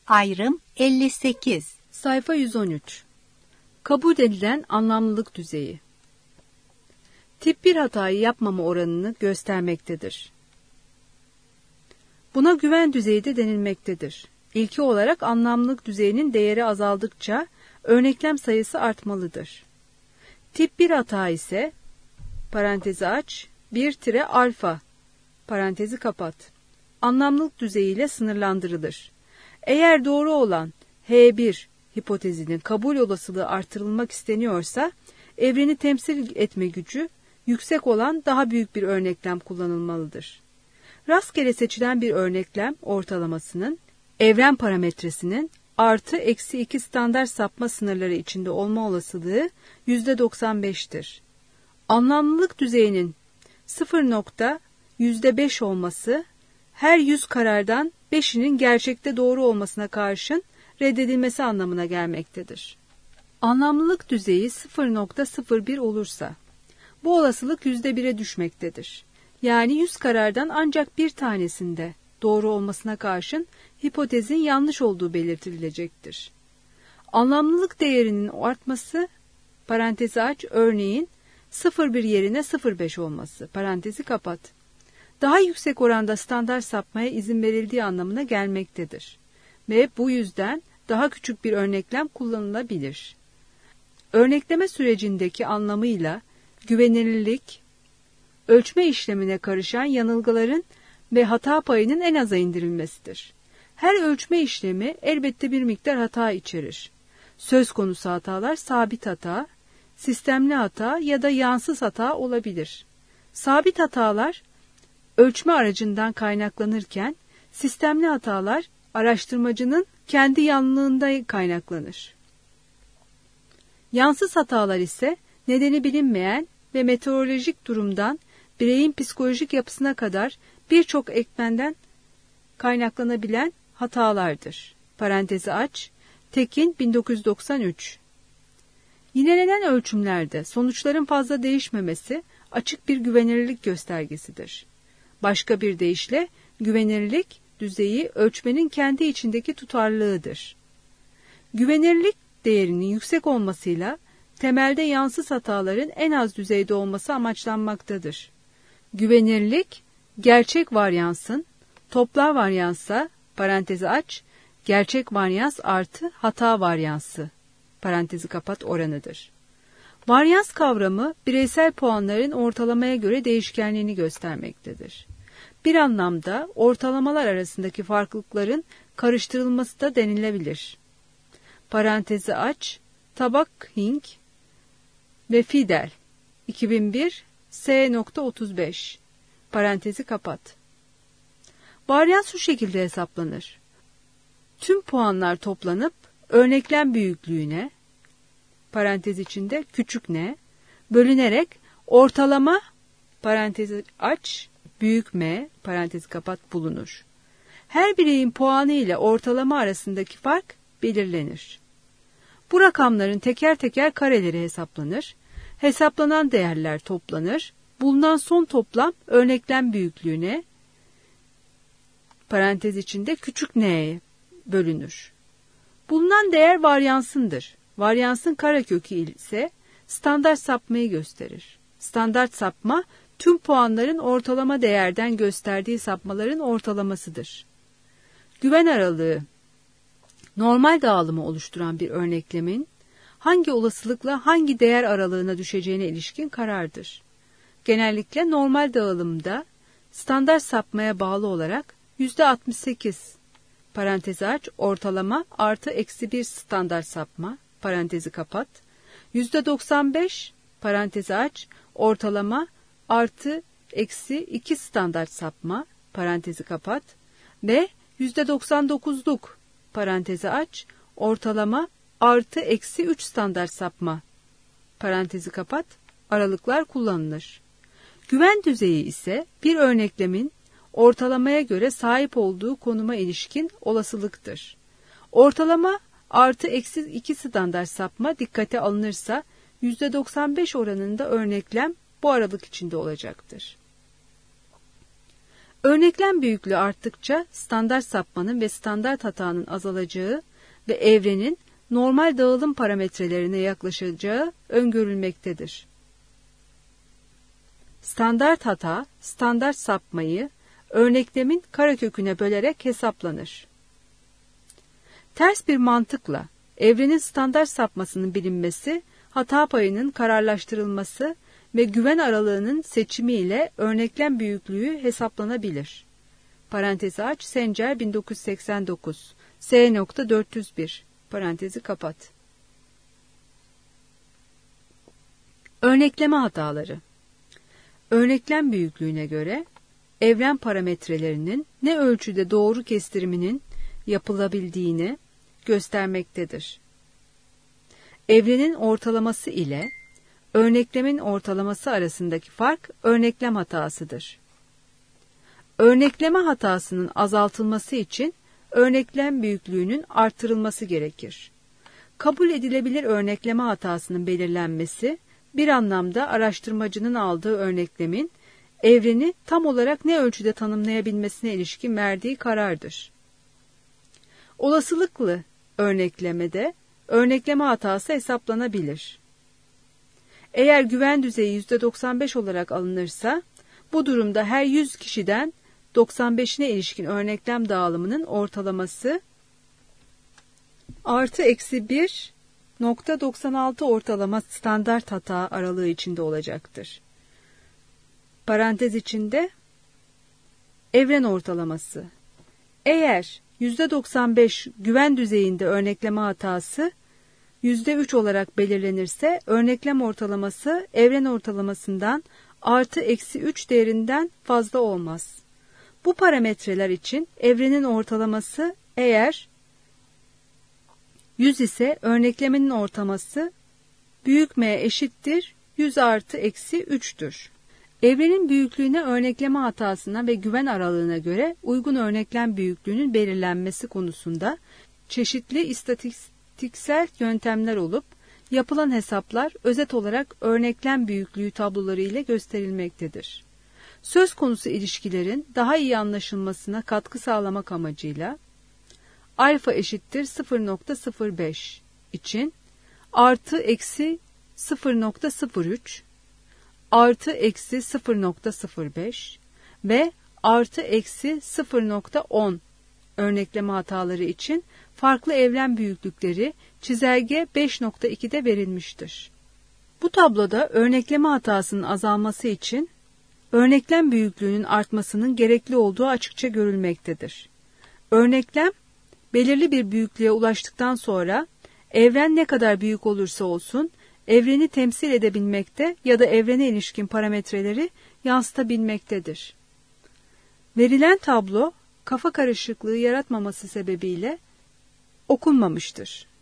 Ayrım 58. Sayfa 113. Kabul edilen anlamlılık düzeyi. Tip 1 hatayı yapmama oranını göstermektedir. Buna güven düzeyi de denilmektedir. İlki olarak anlamlılık düzeyinin değeri azaldıkça örneklem sayısı artmalıdır. Tip 1 hata ise parantezi aç 1-alfa parantezi kapat anlamlılık düzeyiyle sınırlandırılır. Eğer doğru olan H1 hipotezinin kabul olasılığı artırılmak isteniyorsa evreni temsil etme gücü yüksek olan daha büyük bir örneklem kullanılmalıdır. Rastgele seçilen bir örneklem ortalamasının evren parametresinin artı eksi 2 standart sapma sınırları içinde olma olasılığı %95'tir. Anlamlılık düzeyinin %5 olması her 100 karardan 5'inin gerçekte doğru olmasına karşın reddedilmesi anlamına gelmektedir. Anlamlılık düzeyi 0,01 olursa bu olasılık %1'e düşmektedir. Yani 100 karardan ancak bir tanesinde doğru olmasına karşın hipotezin yanlış olduğu belirtilecektir. Anlamlılık değerinin artması parantezi aç örneğin 0,1 yerine 0,5 olması parantezi kapat. Daha yüksek oranda standart sapmaya izin verildiği anlamına gelmektedir. Ve bu yüzden daha küçük bir örneklem kullanılabilir. Örnekleme sürecindeki anlamıyla güvenilirlik, ölçme işlemine karışan yanılgıların ve hata payının en aza indirilmesidir. Her ölçme işlemi elbette bir miktar hata içerir. Söz konusu hatalar sabit hata, sistemli hata ya da yansız hata olabilir. Sabit hatalar ölçme aracından kaynaklanırken, sistemli hatalar araştırmacının kendi yanlılığında kaynaklanır. Yansız hatalar ise nedeni bilinmeyen ve meteorolojik durumdan bireyin psikolojik yapısına kadar birçok ekmenden kaynaklanabilen hatalardır. Parantezi aç, Tekin 1993. Yinelenen ölçümlerde sonuçların fazla değişmemesi açık bir güvenilirlik göstergesidir. Başka bir deyişle güvenilirlik düzeyi ölçmenin kendi içindeki tutarlılığıdır. Güvenilirlik değerinin yüksek olmasıyla temelde yansız hataların en az düzeyde olması amaçlanmaktadır. Güvenilirlik gerçek varyansın toplar varyansa parantezi aç gerçek varyans artı hata varyansı parantezi kapat oranıdır. Varyans kavramı bireysel puanların ortalamaya göre değişkenliğini göstermektedir. Bir anlamda ortalamalar arasındaki farklılıkların karıştırılması da denilebilir. Parantezi aç, Tabak-Hink ve Fidel 2001 S.35 parantezi kapat. Varyans şu şekilde hesaplanır. Tüm puanlar toplanıp örneklem büyüklüğüne parantez içinde küçük n bölünerek ortalama parantezi aç büyük m parantezi kapat bulunur. Her bireyin puanı ile ortalama arasındaki fark belirlenir. Bu rakamların teker teker kareleri hesaplanır. Hesaplanan değerler toplanır. Bulunan son toplam örneklem büyüklüğüne parantez içinde küçük n'ye bölünür. Bulunan değer varyansındır. Varyansın karekökü ise standart sapmayı gösterir. Standart sapma tüm puanların ortalama değerden gösterdiği sapmaların ortalamasıdır. Güven aralığı normal dağılımı oluşturan bir örneklemin hangi olasılıkla hangi değer aralığına düşeceğine ilişkin karardır. Genellikle normal dağılımda standart sapmaya bağlı olarak %68 parantezi aç ortalama artı eksi 1 standart sapma parantezi kapat %95 parantezi aç ortalama artı eksi 2 standart sapma parantezi kapat ve %99'luk parantezi aç ortalama artı eksi 3 standart sapma parantezi kapat aralıklar kullanılır. Güven düzeyi ise bir örneklemin ortalamaya göre sahip olduğu konuma ilişkin olasılıktır. Ortalama artı eksi 2 standart sapma dikkate alınırsa %95 oranında örneklem bu aralık içinde olacaktır. Örneklem büyüklüğü arttıkça standart sapmanın ve standart hatanın azalacağı ve evrenin normal dağılım parametrelerine yaklaşacağı öngörülmektedir. Standart hata, standart sapmayı örneklemin kareköküne bölerek hesaplanır. Ters bir mantıkla evrenin standart sapmasının bilinmesi, hata payının kararlaştırılması ve güven aralığının seçimi ile örneklem büyüklüğü hesaplanabilir. Parantezi aç, Sencer 1989, S.401, parantezi kapat. Örnekleme hataları. Örneklem büyüklüğüne göre evren parametrelerinin ne ölçüde doğru kestiriminin yapılabildiğini göstermektedir. Evrenin ortalaması ile örneklemin ortalaması arasındaki fark örneklem hatasıdır. Örnekleme hatasının azaltılması için örneklem büyüklüğünün artırılması gerekir. Kabul edilebilir örnekleme hatasının belirlenmesi, bir anlamda araştırmacının aldığı örneklemin evreni tam olarak ne ölçüde tanımlayabilmesine ilişkin verdiği karardır. Olasılıklı örneklemede örnekleme hatası hesaplanabilir. Eğer güven düzeyi %95 olarak alınırsa, bu durumda her 100 kişiden 95'ine ilişkin örneklem dağılımının ortalaması artı eksi 1.96 ortalama standart hata aralığı içinde olacaktır. Parantez içinde evren ortalaması. Eğer %95 güven düzeyinde örnekleme hatası %3 olarak belirlenirse örneklem ortalaması evren ortalamasından artı eksi 3 değerinden fazla olmaz. Bu parametreler için evrenin ortalaması eğer 100 ise örneklemenin ortalaması büyük M eşittir 100 artı eksi 3'tür. Evrenin büyüklüğüne, örnekleme hatasına ve güven aralığına göre uygun örneklem büyüklüğünün belirlenmesi konusunda çeşitli istatistiksel yöntemler olup yapılan hesaplar özet olarak örneklem büyüklüğü tabloları ile gösterilmektedir. Söz konusu ilişkilerin daha iyi anlaşılmasına katkı sağlamak amacıyla alfa eşittir 0.05 için artı eksi 0.03 artı eksi 0.05 ve artı eksi 0.10 örnekleme hataları için farklı evren büyüklükleri çizelge 5.2'de verilmiştir. Bu tabloda örnekleme hatasının azalması için örneklem büyüklüğünün artmasının gerekli olduğu açıkça görülmektedir. Örneklem belirli bir büyüklüğe ulaştıktan sonra evren ne kadar büyük olursa olsun evreni temsil edebilmekte ya da evrene ilişkin parametreleri yansıtabilmektedir. Verilen tablo kafa karışıklığı yaratmaması sebebiyle okunmamıştır.